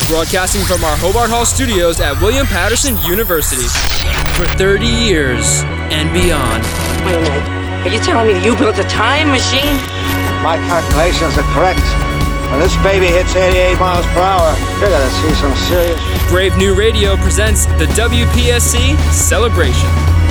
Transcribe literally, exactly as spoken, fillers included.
broadcasting from our Hobart Hall studios at William Patterson University for thirty years and beyond. Wait a minute. Are you telling me you built a time machine? My calculations are correct. When this baby hits eighty-eight miles per hour, you're gonna see some serious... Brave New Radio presents the W P S C Celebration.